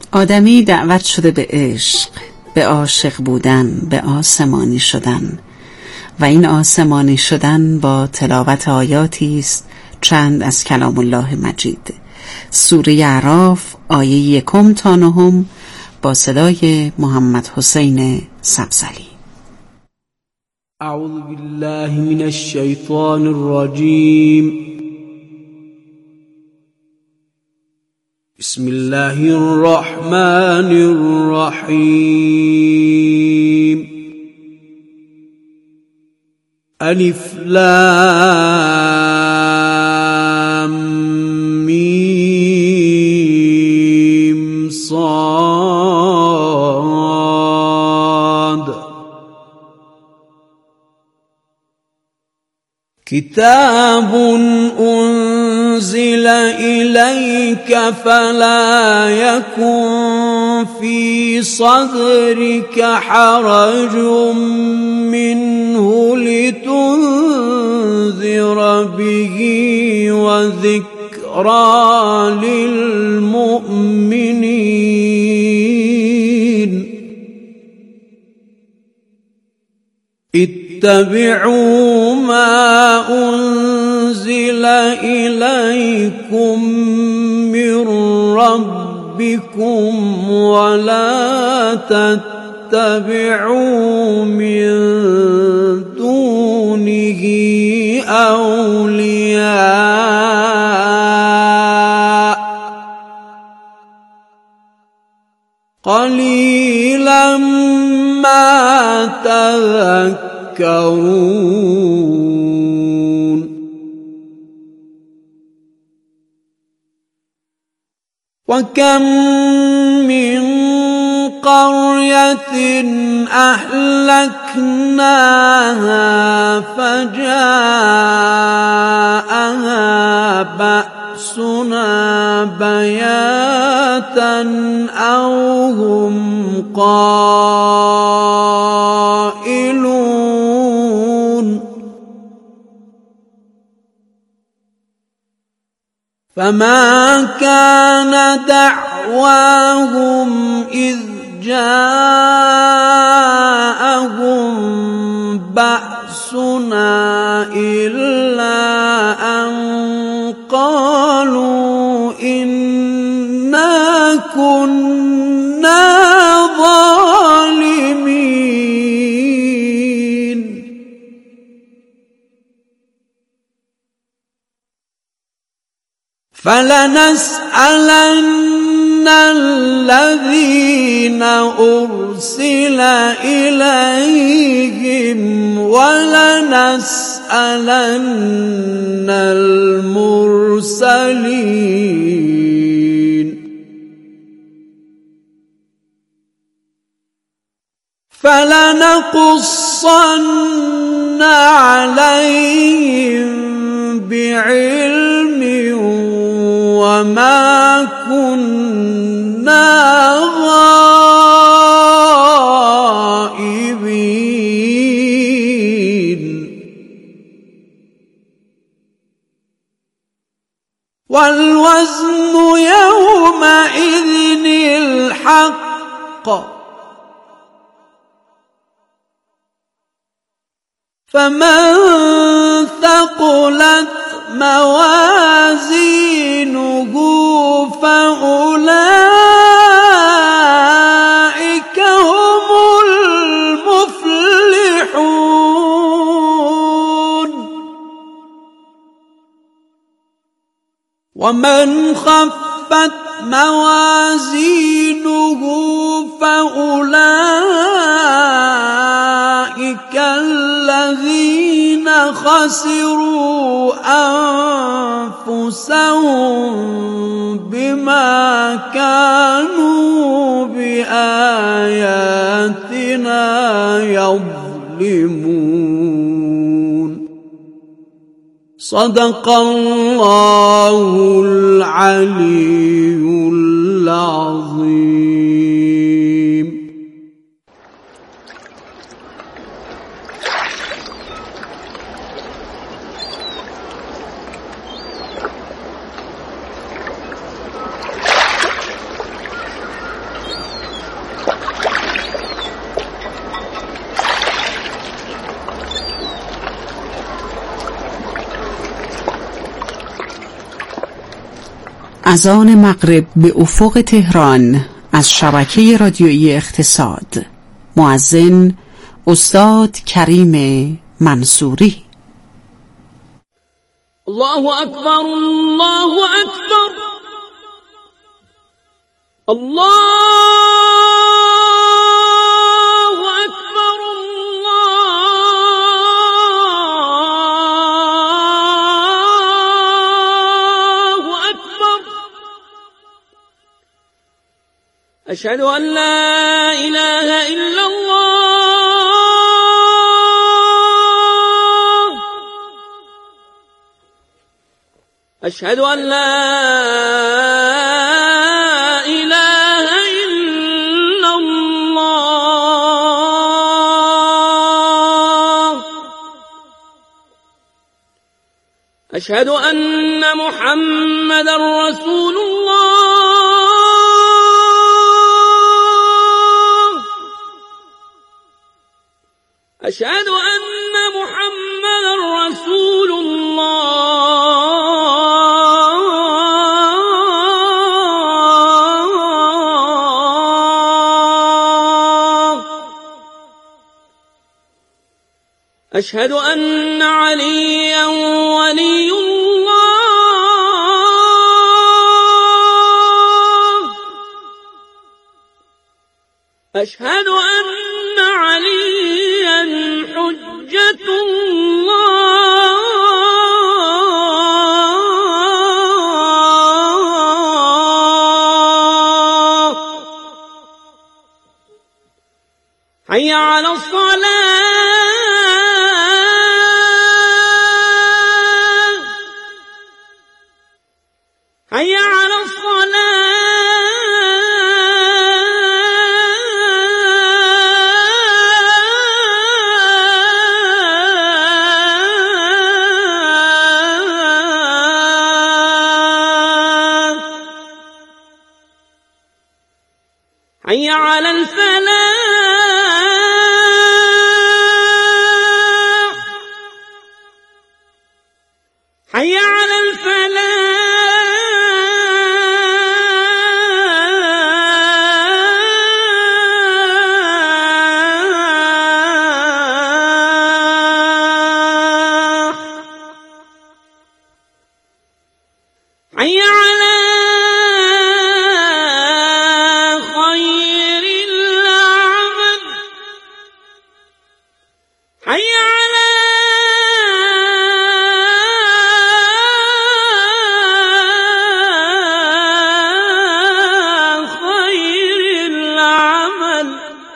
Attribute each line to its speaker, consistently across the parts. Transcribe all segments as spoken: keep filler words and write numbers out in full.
Speaker 1: آدمی دعوت شده به عشق، به عاشق بودن، به آسمانی شدن، و این آسمانی شدن با تلاوت آیاتی است چند از کلام الله مجید. سوره اعراف آیه یکم تا نهم با صدای محمد حسین سبزلی.
Speaker 2: اعوذ بالله من الشیطان الرجیم. بسم الله الرحمن الرحیم. الف لام میم صاد. كتاب أنزل إليك فلا يكن في صدرك حرج منه لتنذر به وذكرى للمؤمنين. اتبعوا ما أنزل إليكم من ربكم ولا تتبعوا من دونه أولياء قليلا ما تذكرون. وكم من قرية أهلكناها فجاءها بأسنا بياتا أو هم قائلون. فما كان دعواهم إذ جاءهم بأسنا إلا أن قالوا إنا كنا ظالمين. فلنسألن الذين أرسل إليهم ولنسألن المرسلين. فلنقصن عليهم بعلم وما كنا غائبين. والوزن يومئذ الحق فمن ثقلت موازينه فأولئك هم المفلحون. ومن خفت موازينه فأولئك الذين خسروا أنفسهم بما كانوا بآياتنا يظلمون. صدق الله العلي العظيم.
Speaker 1: اذان مغرب به افق تهران از شبکه رادیویی اقتصاد. مؤذن استاد کریم منصوری.
Speaker 2: الله أكبر الله أكبر الله أكبر الله أكبر. أشهد أن لا إله إلا الله أشهد أن لا إله إلا الله أشهد أن محمدا رسول الله أشهد أن محمدا رسول الله أشهد أن عليا ولي الله أشهد أن عليا حجة الله. حي على الصلاة حي على الصلاة حي على الفلاح حي على الفلاح حي على خير العمل حي على خير العمل.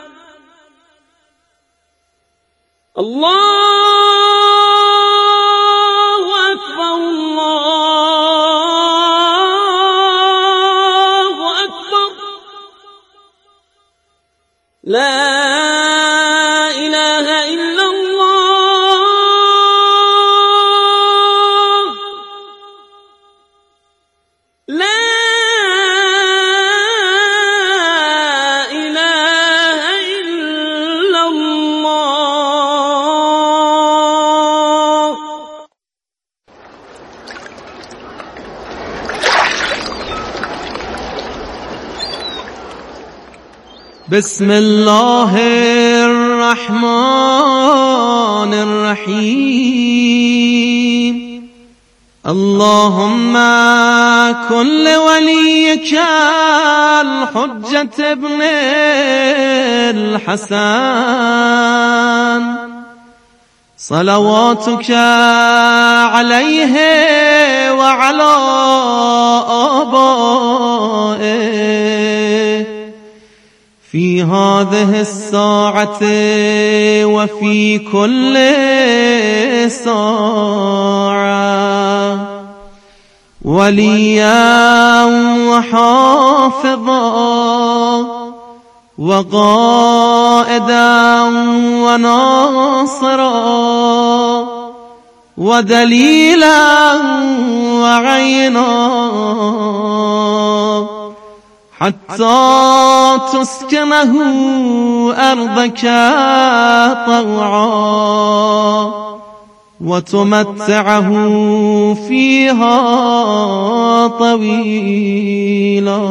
Speaker 2: الله أكبر الله أكبر. لا إله إلا الله لا إله إلا الله.
Speaker 3: بسم الله الرحمن الرحيم. اللهم كن لوليك الحجة ابن الحسن صلواتك عليه وعلى آبائه في هذه الساعة وفي كل ساعة وليا وحافظا وقائدا وناصرا ودليلا وعينا حتى تسكنه أرضك طوعا و تمتعه فیها طویلا.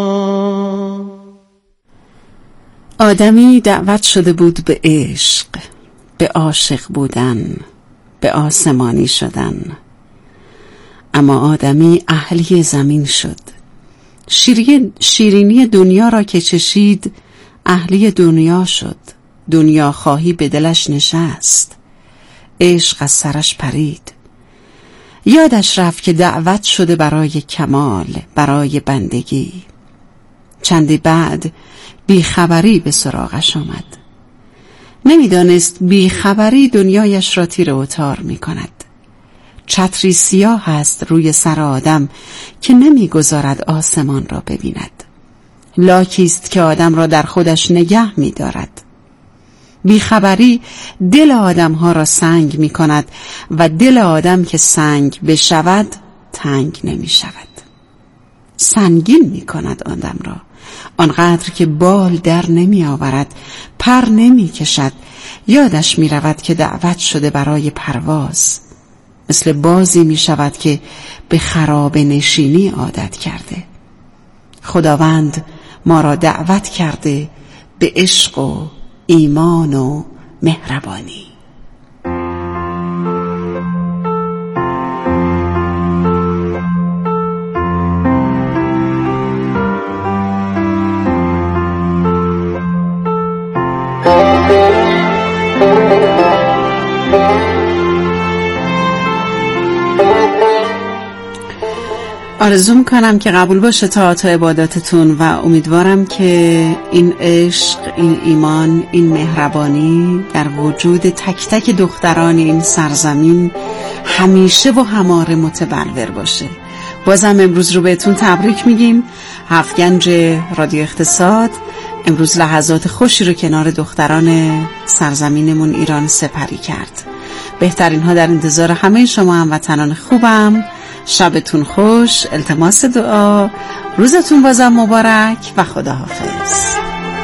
Speaker 1: آدمی دعوت شده بود به عشق، به عاشق بودن، به آسمانی شدن. اما آدمی اهلی زمین شد. شیرین شیرینی دنیا را که چشید اهلی دنیا شد. دنیا خواهی به دلش نشست، عشق از سرش پرید. یادش رفت که دعوت شده برای کمال، برای بندگی. چندی بعد بیخبری به سراغش آمد. نمیدانست بیخبری دنیایش را تیر و تار می کند. چتری سیاه است روی سر آدم که نمیگذارد آسمان را ببیند. لاکی است که آدم را در خودش نگه می دارد. بیخبری دل آدم ها را سنگ می کند و دل آدم که سنگ بشود تنگ نمی شود. سنگین می کند آدم را، آنقدر که بال در نمی آورد، پر نمی کشد. یادش می رود که دعوت شده برای پرواز. مثل بازی می شود که به خراب نشینی عادت کرده. خداوند ما را دعوت کرده به عشق و ایمان و مهربانی. آرزو میکنم که قبول باشه طاعات و عباداتتون و امیدوارم که این عشق، این ایمان، این مهربانی در وجود تک تک دختران این سرزمین همیشه و هماره متبلور باشه. بازم امروز رو بهتون تبریک میگیم. هفت گنج رادیو اقتصاد امروز لحظات خوشی رو کنار دختران سرزمینمون ایران سپری کرد. بهترین ها در انتظار همه شما هموطنان خوبم. شبتون خوش، التماس دعا، روزتون بازم مبارک و خداحافظ.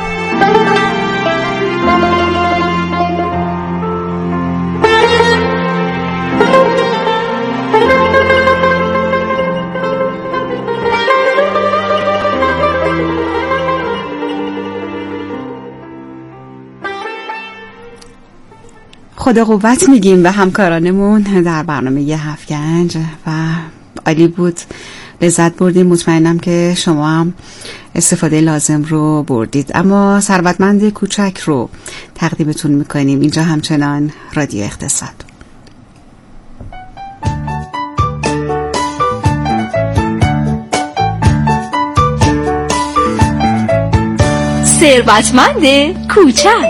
Speaker 1: خدا قوت میگیم به همکارانمون در برنامه یه هفت گنج و عالی بود، لذت بردیم. مطمئنم که شما هم استفاده لازم رو بردید. اما ثروتمند کوچک رو تقدیمتون میکنیم اینجا همچنان رادیو اقتصاد.
Speaker 4: ثروتمند کوچک.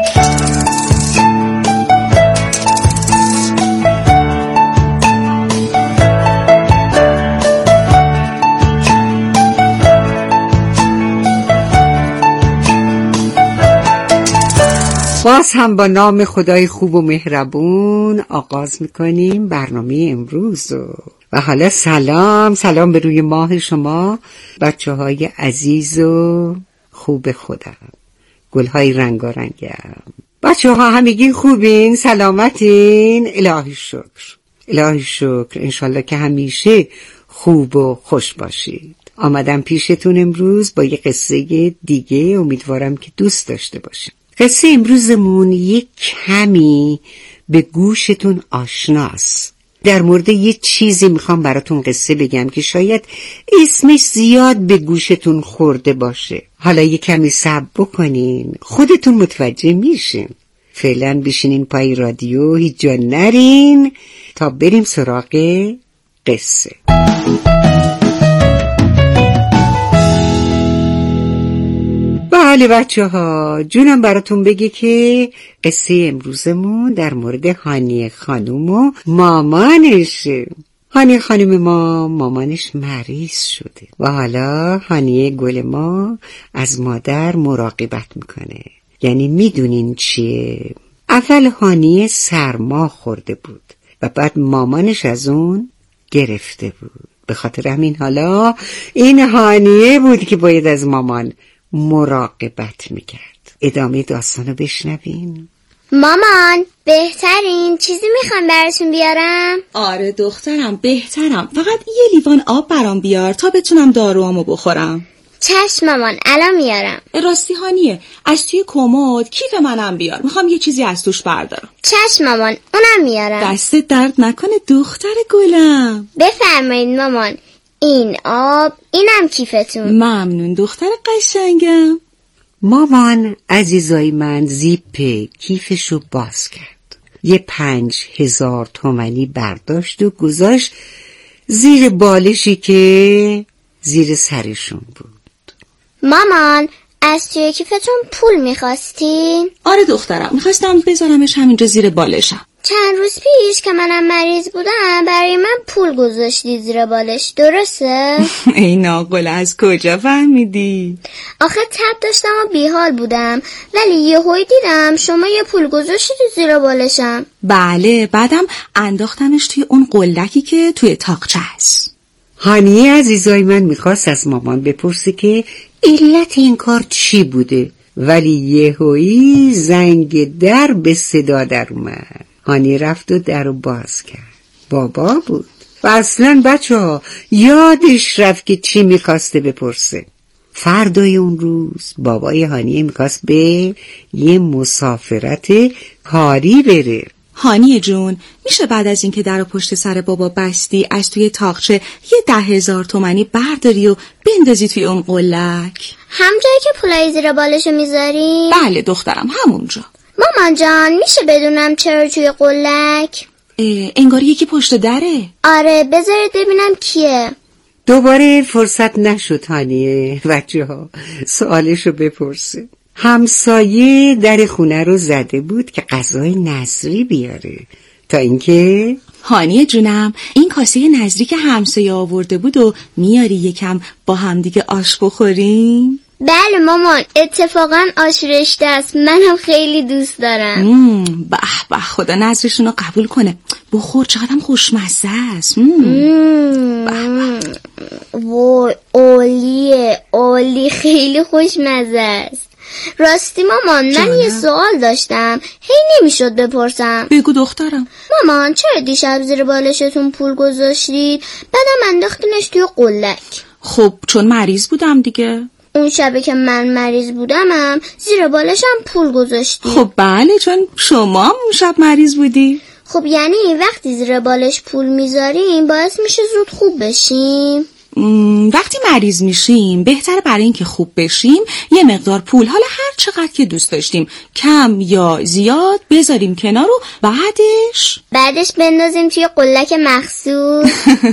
Speaker 1: باز هم با نام خدای خوب و مهربون آغاز میکنیم برنامه امروز رو. و حالا سلام سلام به روی ماه شما بچه های عزیز و خوب خودم، گل های رنگارنگم. بچه ها همگی خوبین؟ سلامتین؟ الهی شکر، الهی شکر. انشالله که همیشه خوب و خوش باشید. آمدم پیشتون امروز با یه قصه دیگه، امیدوارم که دوست داشته باشید. قصه امروزمون یک کمی به گوشتون آشناست. در مورد یه چیزی میخوام براتون قصه بگم که شاید اسمش زیاد به گوشتون خورده باشه. حالا یه کمی صبر بکنین، خودتون متوجه میشین. فعلا بشینین پای رادیو، هیچ جا نرین تا بریم سراغ قصه. بله بچه ها، جونم براتون بگه که قصه امروزمون در مورد هانیه خانوم و مامانشه. هانیه خانوم ما مامانش مریض شده و حالا هانیه گل ما از مادر مراقبت میکنه. یعنی میدونین چیه؟ اول هانیه سرما خورده بود و بعد مامانش از اون گرفته بود. به خاطر همین حالا این هانیه بود که باید از مامان مراقبت میکرد. ادامه داستانو بشنوین.
Speaker 5: مامان بهترین چیزی میخوام براتون بیارم؟
Speaker 6: آره دخترم بهترم، فقط یه لیوان آب برام بیار تا بتونم داروامو بخورم.
Speaker 5: چشم مامان، الان میارم.
Speaker 6: راستی هانیه، از توی کمد کیف منم بیار، میخوام یه چیزی از توش بردارم.
Speaker 5: چشم مامان، اونم میارم.
Speaker 6: دستت درد نکنه دختر گلم.
Speaker 5: بفرمایید مامان، این آب، اینم کیفتون.
Speaker 6: ممنون دختر قشنگم.
Speaker 7: مامان عزیزای من زیپ کیفشو باز کرد، یه پنج هزار تومنی برداشت و گذاشت زیر بالشی که زیر سرشون بود.
Speaker 5: مامان، از توی کیفتون پول میخواستین؟
Speaker 6: آره دخترم، میخواستم بذارمش همینجا زیر بالشم.
Speaker 5: چند روز پیش که منم مریض بودم برای من پول گذاشتی زیر بالش، درسته؟
Speaker 6: ای ناقل، از کجا فهمیدی؟
Speaker 5: آخه تب داشتم و بیحال بودم، ولی یهویی دیدم شما یه پول گذاشتی زیر بالشم.
Speaker 6: بله، بعدم انداختمش توی اون قلدکی که توی تاقچه هست.
Speaker 7: هانیه عزیزای من میخواست از مامان بپرسه که علت این کار چی بوده، ولی یهویی زنگ در به صدا در اومد. هانیه رفت و در رو باز کرد. بابا بود و اصلا بچه ها یادش رفت که چی میخواسته بپرسه. فردای اون روز بابای هانیه میخواست به یه مسافرت کاری بره.
Speaker 6: هانیه جون، میشه بعد از اینکه در و پشت سر بابا بستی از توی تاقچه یه ده هزار تومنی برداری و بندازی توی اون قلک؟
Speaker 5: همجایی که پولای زیر بالشو میذاری؟
Speaker 6: بله دخترم، همونجا.
Speaker 5: مامان جان، میشه بدونم چرا توی قلک؟
Speaker 6: انگاری یکی پشت دره.
Speaker 5: آره، بذارید ببینم کیه.
Speaker 7: دوباره فرصت نشد هانیه بچه ها سوالشو بپرسه. همسایه در خونه رو زده بود که غذای نظری بیاره، تا اینکه
Speaker 6: هانیه جونم، این کاسه نظری که همسایه آورده بود و میاری یکم با هم دیگه آش بخوریم؟
Speaker 5: بله مامان، اتفاقا آش رشته است، منم خیلی دوست دارم.
Speaker 6: به به، خدا نظرشون رو قبول کنه. بخور، چقدر خوشمزه است.
Speaker 5: وای، عالیه، عالی، خیلی خوشمزه است. راستی مامان، من
Speaker 6: جانم.
Speaker 5: یه سوال داشتم، هی نمیشد بپرسم.
Speaker 6: بگو دخترم.
Speaker 5: مامان، چرا دیشب زیر بالشتون پول گذاشتید بعدم انداختینش توی قلک؟
Speaker 6: خب چون مریض بودم دیگه.
Speaker 5: اون شبه که من مریض بودمم زیر بالشم پول گذاشتی؟
Speaker 6: خب بله، چون شما هم اون شب مریض بودی.
Speaker 5: خب یعنی وقتی زیر بالش پول میذاریم باعث میشه زود خوب بشیم؟
Speaker 6: وقتی مریض میشیم بهتره برای اینکه خوب بشیم یه مقدار پول، حالا هر چقدر که دوست داشتیم، کم یا زیاد، بذاریم کنار و بعدش
Speaker 5: بعدش بندازیم توی قلک مخصوص.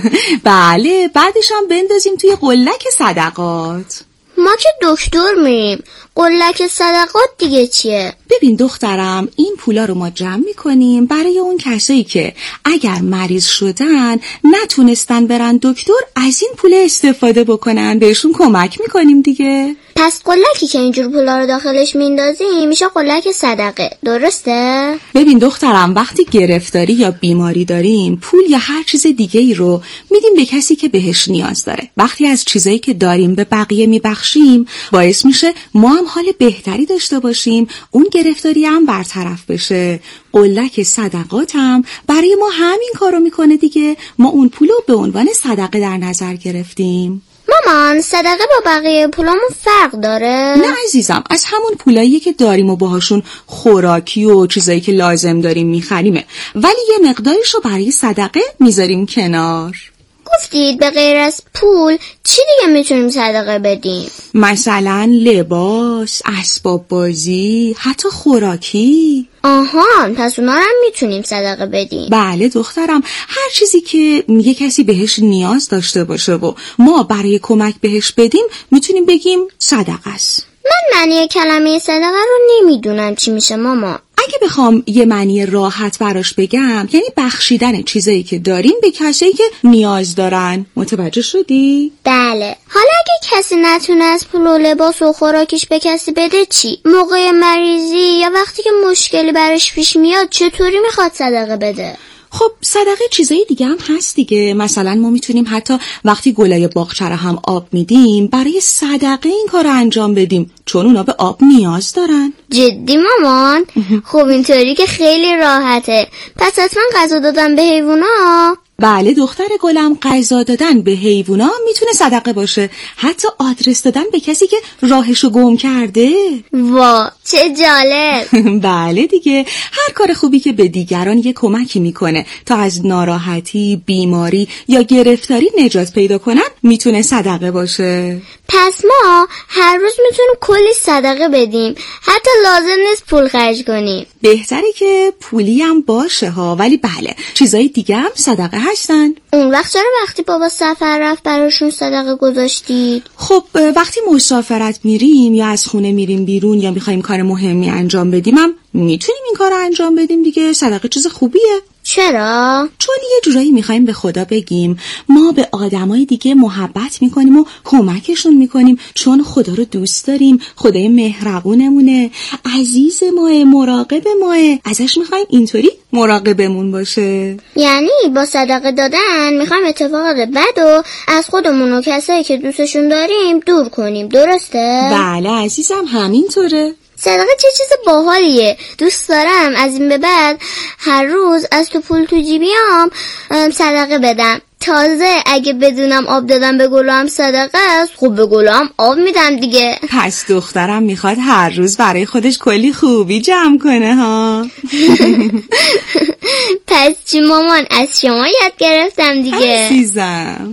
Speaker 6: بله، بعدش هم بندازیم توی قلک صدقات.
Speaker 5: ما که دکتر میریم، قلک صدقات دیگه چیه؟
Speaker 6: ببین دخترم، این پولا رو ما جمع میکنیم برای اون کسایی که اگر مریض شدن نتونستن برن دکتر، از این پول استفاده بکنن، بهشون کمک میکنیم دیگه.
Speaker 5: پس قلکی که اینجور پولا رو داخلش میندازیم میشه قلک صدقه، درسته؟
Speaker 6: ببین دخترم، وقتی گرفتاری یا بیماری داریم پول یا هر چیز دیگه ای رو میدیم به کسی که بهش نیاز داره. وقتی از چیزایی که داریم به بقیه میبخشیم باعث میشه ما هم حال بهتری داشته باشیم، اون گرفتاری هم برطرف بشه. قلک صدقات هم برای ما همین کارو میکنه دیگه. ما اون پولو به عنوان صدقه در نظر گرفتیم.
Speaker 5: مامان، صدقه با بقیه پولامون فرق داره؟
Speaker 6: نه عزیزم، از همون پولایی که داریم و باهاشون خوراکی و چیزایی که لازم داریم میخریمه، ولی یه مقدارشو برای صدقه میذاریم کنار.
Speaker 5: گفتید به غیر از پول چی دیگه میتونیم صدقه بدیم؟
Speaker 6: مثلا لباس، اسباب بازی، حتی خوراکی.
Speaker 5: آهان، پس اونا رو هم میتونیم صدقه بدیم؟
Speaker 6: بله دخترم، هر چیزی که یه کسی بهش نیاز داشته باشه و ما برای کمک بهش بدیم میتونیم بگیم صدقه است.
Speaker 5: من معنی کلمه صدقه رو نمیدونم چی میشه ماما.
Speaker 6: اگه بخوام یه معنی راحت براش بگم، یعنی بخشیدن چیزایی که داریم به کسایی که نیاز دارن. متوجه شدی؟
Speaker 5: بله. حالا اگه کسی نتونه از پول و لباس و خوراکیش به کسی بده چی؟ موقع مریضی یا وقتی که مشکلی براش پیش میاد چطوری میخواد صدقه بده؟
Speaker 6: خب صدقه چیزای دیگه هم هست دیگه. مثلا ما میتونیم حتی وقتی گلای باغچه رو هم آب میدیم برای صدقه این کار رو انجام بدیم، چون اونا به آب نیاز دارن.
Speaker 5: جدی مامان؟ خب اینطوری که خیلی راحته. پس حتما غذا دادن به حیوونا؟
Speaker 6: بله دختر گلم، غذا دادن به حیوونا میتونه صدقه باشه، حتی آدرس دادن به کسی که راهشو گم کرده.
Speaker 5: وا چه جالب.
Speaker 6: بله دیگه، هر کار خوبی که به دیگران یه کمکی میکنه تا از ناراحتی، بیماری یا گرفتاری نجات پیدا کنن میتونه صدقه باشه.
Speaker 5: پس ما هر روز میتونیم کلی صدقه بدیم، حتی لازم نیست پول خرج کنیم.
Speaker 6: بهتره که پولی هم باشه ها، ولی بله چیزای دیگه هم صدقه هستن.
Speaker 5: اون وقت چرا وقتی بابا سفر رفت براشون صدقه گذاشتید؟
Speaker 6: خب وقتی مسافرت میریم یا از خونه میریم بیرون یا میخوایم کار مهمی انجام بدیم هم میتونیم این کار رو انجام بدیم دیگه. صدقه چیز خوبیه.
Speaker 5: چرا؟
Speaker 6: چون یه جورایی میخوایم به خدا بگیم ما به آدمای دیگه محبت میکنیم و کمکشون میکنیم، چون خدا رو دوست داریم، خدای مهربونمونه، عزیز ماه، مراقب ماه، ازش میخوایم اینطوری مراقبمون باشه.
Speaker 5: یعنی با صدقه دادن میخوایم اتفاقات بد و از خودمون و کسایی که دوستشون داریم دور کنیم، درسته؟
Speaker 6: بله عزیزم همینطوره.
Speaker 5: صدقه چه چیز باحالیه. دوست دارم از این به بعد هر روز از تو پول تو جیبیام صدقه بدم. تازه اگه بدونم آب دادم به گلام صدقه است، خب به گلام آب میدم دیگه.
Speaker 6: پس دخترم میخواد هر روز برای خودش کلی خوبی جمع کنه ها.
Speaker 5: پس چی مامان، از شما یاد گرفتم دیگه.
Speaker 6: عزیزم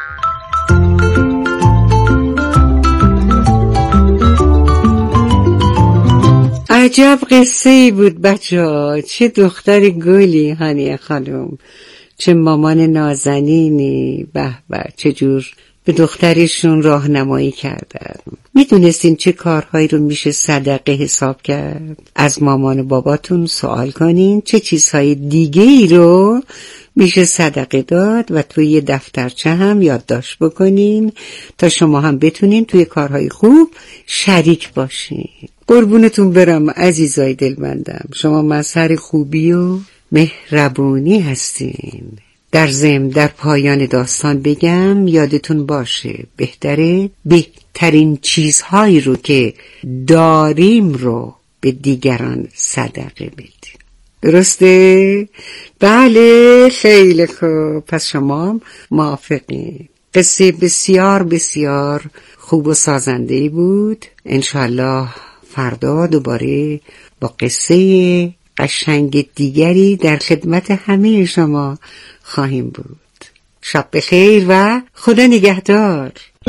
Speaker 7: عجب قصه ای بود بچه ها. چه دختر گلی هانیه خانم، چه مامان نازنینی. به به چه جور به دخترشون راهنمایی کردن. میدونستین چه کارهایی رو میشه صدقه حساب کرد؟ از مامان و باباتون سوال کنین چه چیزهای دیگه ای رو میشه صدقه داد و توی یه دفترچه هم یادداشت بکنین تا شما هم بتونین توی کارهای خوب شریک باشین. قربونتون برم عزیزای دلمندم، شما مظهر خوبی و مهربونی هستین. در ضمن در پایان داستان بگم یادتون باشه بهتره بهترین چیزهایی رو که داریم رو به دیگران صدقه بدیم. درسته؟ بله خیلی خوب. پس شما موافقین. قصه بسیار بسیار خوب و سازنده‌ای بود. انشالله فردا دوباره با قصه قشنگ دیگری در خدمت همه شما خواهیم بود. شب بخیر و خدا نگهدار.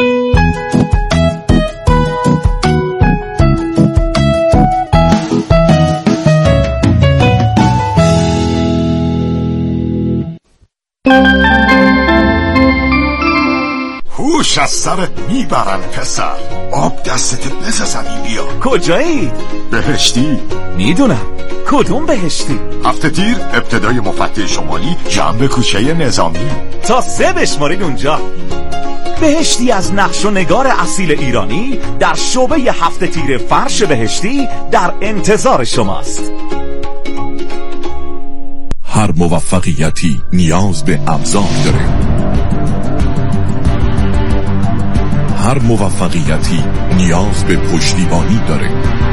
Speaker 8: هوش از سرت میبرن پسر. آب دستت بزنی بیا.
Speaker 9: کجایی؟
Speaker 8: بهشتی.
Speaker 9: میدونم. کدوم بهشتی؟
Speaker 8: هفته تیر ابتدای مفتح شمالی جنب کوچه نظامی.
Speaker 9: تا سه بشمارید اونجا. بهشتی از نقش و نگار اصیل ایرانی در شعبه هفته تیر فرش بهشتی در انتظار شماست.
Speaker 10: هر موفقیتی نیاز به ابزار داره. هر موفقیتی نیاز به پشتیبانی داره.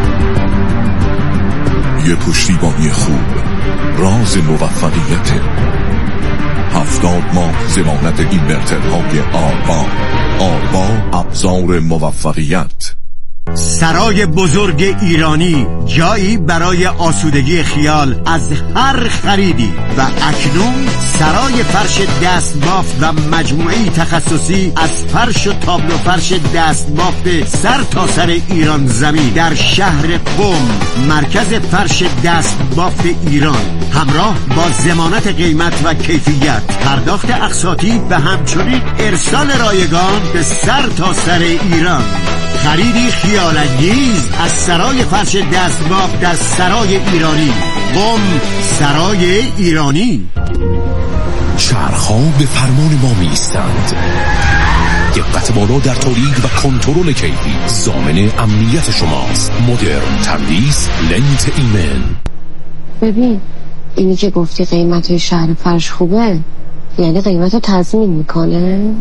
Speaker 10: یه پشتیبانی خوب راز موفقیته. هفتاد ماه ضمانت اینورترهای آربا. آربا ابزار موفقیت.
Speaker 11: سرای بزرگ ایرانی، جایی برای آسودگی خیال از هر خریدی. و اکنون سرای فرش دست بافت و مجموعی تخصصی از فرش و تابلو فرش دست بافت سر تا سر ایران زمین در شهر قم. مرکز فرش دست بافت ایران، همراه با ضمانت قیمت و کیفیت، پرداخت اقساطی و همچنین ارسال رایگان به سر تا سر ایران. خریدی خیال‌انگیز از سرای فرش دستباف در سرای ایرانی. قم، سرای ایرانی.
Speaker 10: چرخ‌ها به فرمان ما می‌ایستند. دقت بالا در تولید و کنترل کیفیت ضامن امنیت شماست. مدرن تندیس لنت ایمن.
Speaker 12: ببین اینی که گفتی قیمت شهر فرش خوبه، یعنی قیمت رو تضمین میکنه؟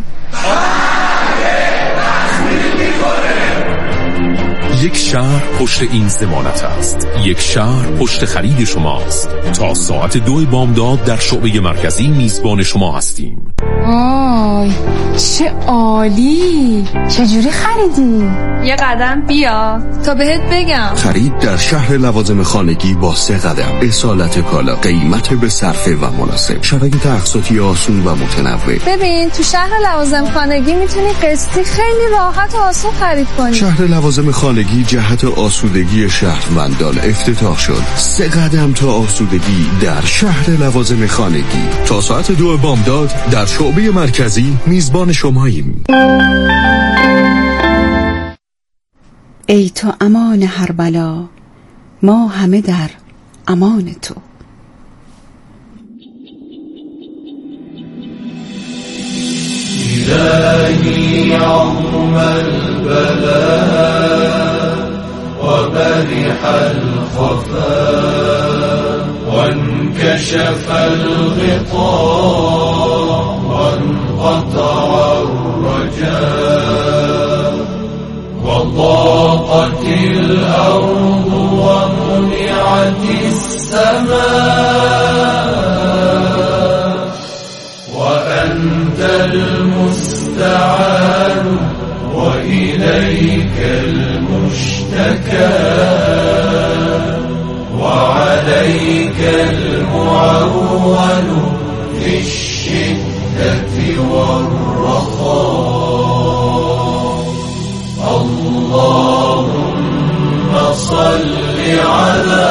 Speaker 10: یک شهر پشت این ضمانت است. یک شهر پشت خرید شماست. تا ساعت دو بامداد در شعبه مرکزی میزبان شما هستیم.
Speaker 4: آی چه عالی! چجوری خریدی؟ یه قدم بیا تا بهت بگم.
Speaker 10: خرید در شهر لوازم خانگی با سه قدم. اصالت کالا، قیمت به صرفه و مناسب، شرایط اقساطی آسون و متنوع.
Speaker 4: ببین تو شهر لوازم خانگی میتونی قسطی خیلی راحت و آسون خرید کنی.
Speaker 10: شهر لوازم خانگی جهت آسودگی شهروندان افتتاح شد. سه قدم تا آسودگی در شهر لوازم خانگی. تا ساعت دو بامداد در شعبه مرکزی میزبان شماییم.
Speaker 1: ای تو امان هر بلا، ما همه در امان تو.
Speaker 13: إلهي عظم البلاء وبرح الخفاء وانكشف الغطاء وانقطع الرجاء وضاقت الأرض ومنعت السماء وأنت المستعان وإليك المشتكى وعليك المعول في الشدة والرخاء. اللهم صل على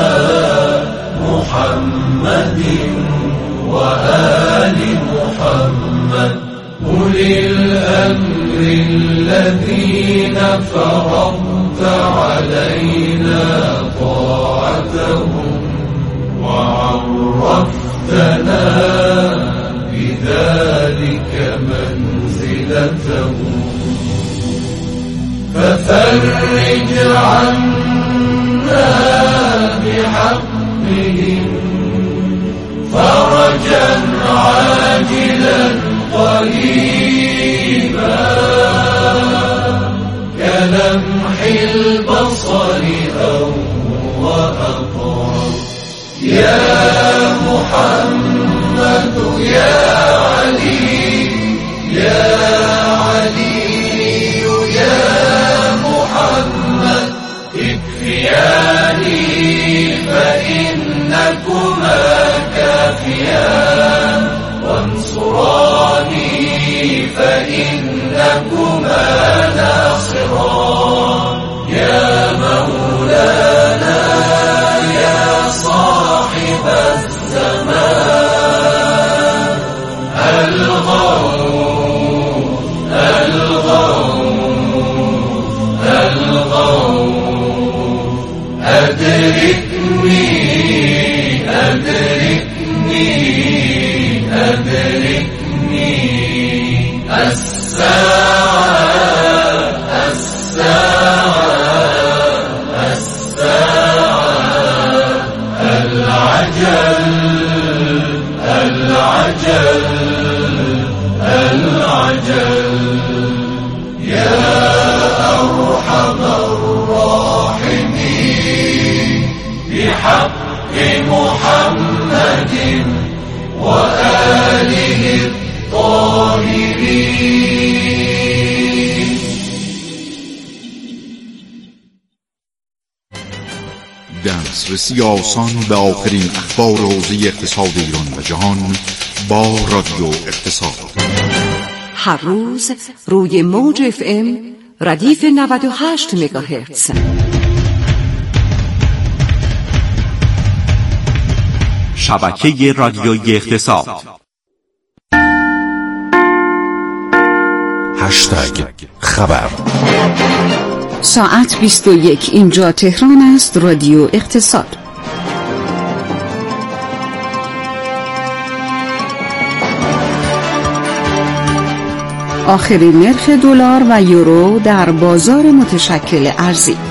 Speaker 13: محمد وآل محمد أولي الأمر الذين فرضت علينا طاعتهم وعرفتنا بذلك منزلتهم ففرج عنا بحقهم فرجا عاجلا قريبا كلمح البصر أو وأقرب. يا محمد يا علي يا علي يا محمد اكفياني فإنكما كافيان وانصراني فإنكما ناصران. يا مولانا يا صاحب الزمان الغوث الغوث الغوث أدركني أدركني أدركني الساعة الساعة الساعة العجل العجل العجل. يا أرحم الراحمين بحق محمد وآله الطاهرين.
Speaker 14: دسترسی آسان به آخرین اخبار حوزه اقتصاد ایران و جهان با رادیو اقتصاد.
Speaker 6: هر روز روی موج اف ام ردیف نود و هشت مگاهرتز.
Speaker 9: شبکه رادیویی اقتصاد.
Speaker 10: هشتگ خبر.
Speaker 1: ساعت بیست و یک، اینجا تهران است. رادیو اقتصاد. آخرین نرخ دلار و یورو در بازار متشکل ارزی.